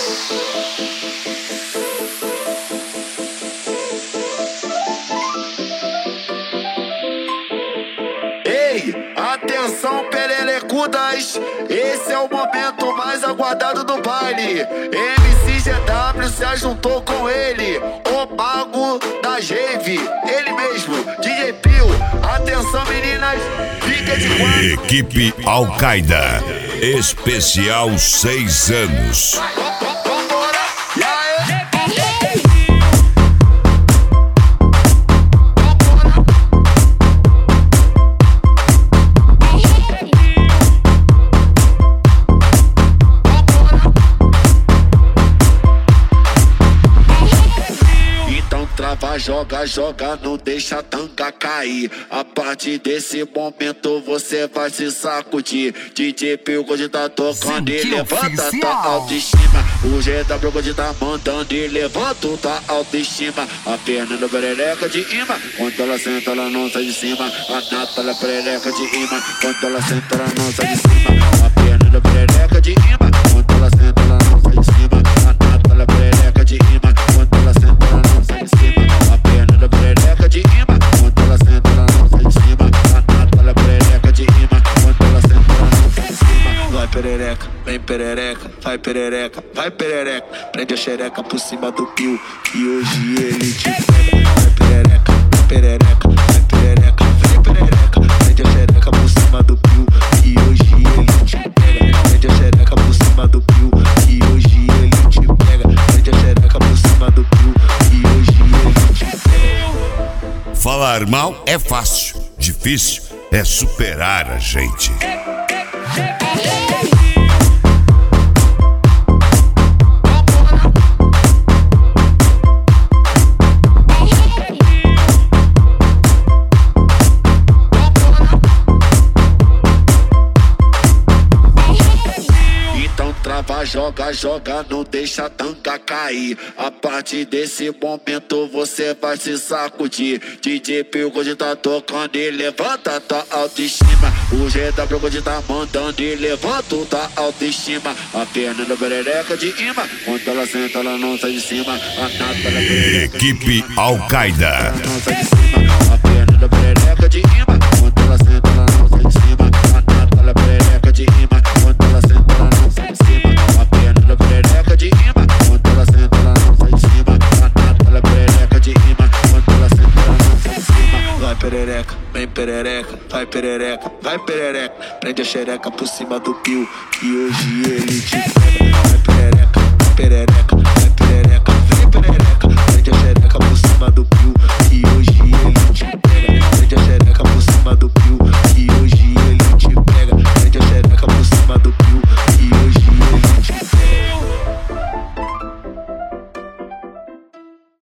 Ei, atenção perelecudas, esse é o momento mais aguardado do baile. MCGW se ajuntou com ele, o mago da rave, ele mesmo, DJ Pio. Atenção meninas, fica de quatro. Equipe Al-Qaeda, especial 6 anos. Joga, joga, não deixa a tanga cair. A partir desse momento você vai se sacudir. DJ Pio Gold tá tocando e levanta tua autoestima. O GW Gold tá mandando e levanta tua autoestima. A perna do perereca de imã, quando ela senta ela não sai de cima. A Natália perereca de imã, quando ela senta ela não sai de cima. A perna do perereca de imã, quando ela senta ela não sai de cima. A Natália perereca de imã, quando ela senta ela não sai de cima. Perereca de imã, quando ela senta ela não sai de cima. A Natália perereca de imã, quando ela senta ela não sai de cima. Vai perereca, vem perereca, vai perereca, vai perereca. Prende a xereca por cima do Pio, que hoje ele te pega. Vai perereca, vai perereca, vai perereca, vem perereca. Prende a xereca por cima do Pio, que hoje ele te pega. Prende a xereca por cima do Pio, que hoje ele te pega. Prende a xereca por cima do Pio, que hoje ele te pega. Falar mal é fácil, difícil é superar a gente. Joga, joga, não deixa a tanga cair. A partir desse momento você vai se sacudir. DJ Pio Gold tá tocando e levanta tua autoestima. O GW Gold tá mandando e levanta tua autoestima. A perna do perereca de imã, quando ela senta ela não sai de cima. A Natália perereca Equipe Al-Qaeda. Não sai de cima. A perna do perereca de imã, quando ela senta ela não sai de cima. A Natália perereca de imã, quando ela senta ela não sai de cima. Perereca de imã, quando ela senta ela não sai de cima. A Natália perereca de imã, quando ela senta ela não sai de cima. Vai perereca, vem perereca, vai perereca, vai perereca. Prende a xereca por cima do Pio, que hoje ele te pega. Vai perereca.